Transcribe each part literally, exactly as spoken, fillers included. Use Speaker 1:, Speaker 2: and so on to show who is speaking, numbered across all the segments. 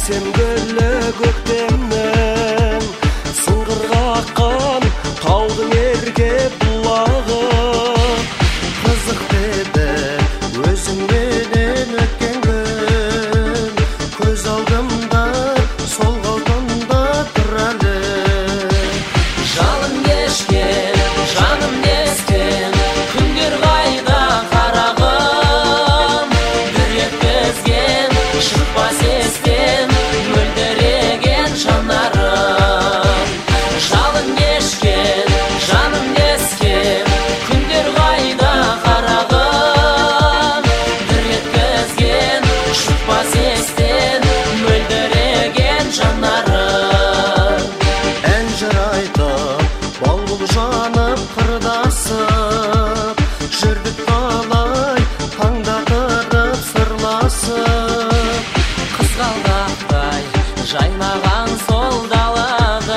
Speaker 1: Әсем гүлі көктемнен сыңғырға аққан таудың ерке бұлағы қызық деді өзіңменен өткен күн көз алдымда сол қалпында тұр әлі
Speaker 2: жалын кешкен жаным нескен күндер қайда қарағым бір еткізген шықпас естен мөлдіреген жанарым жалын кешкен жаным нескен күндер қайда қарағым бір еткізген шықпас естен мөлдіреген жанарым
Speaker 1: ән жыр айтып балбұл жанып қырдасып жүрдік талай таңда тұрып сырласып
Speaker 2: қызғалдақтай жайнаған сол далада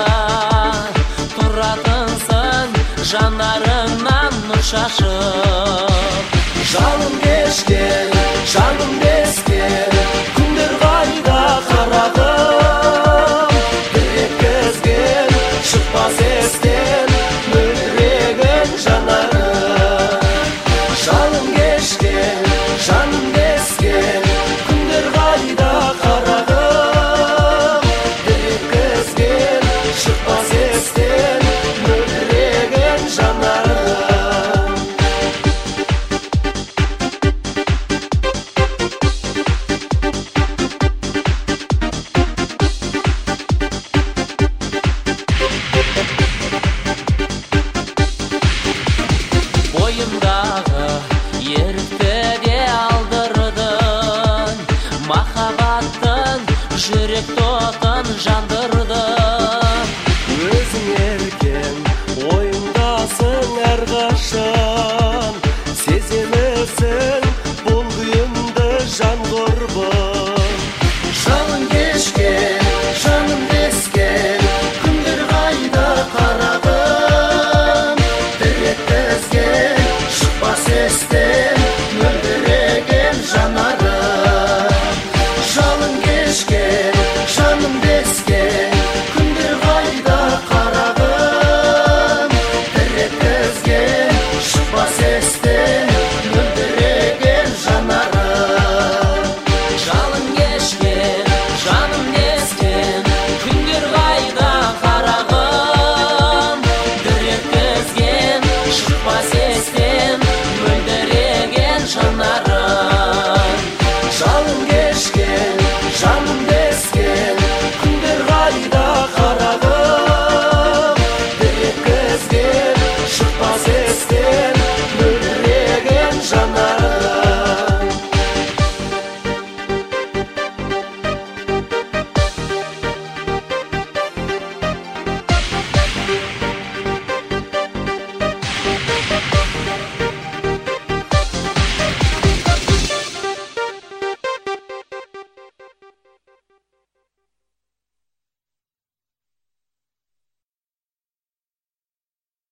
Speaker 2: тұратынсың жанарыңнан нұр шашып
Speaker 1: жалын кешкен жаным дескен күндер қайда қарағым бір еткізген шықпас естен мөлдіреген жанарым жалын кешкен жаным дескен күндер қайда қарағым бір еткізген шықпас естен мөлдіреген жанарым
Speaker 2: бойымдағы ерікті де алдырдың махаббаттың жүрек отын жандырдың
Speaker 1: өзің еркен ойыңдасың әрқашан сеземісің бұл күйімді жан құрбы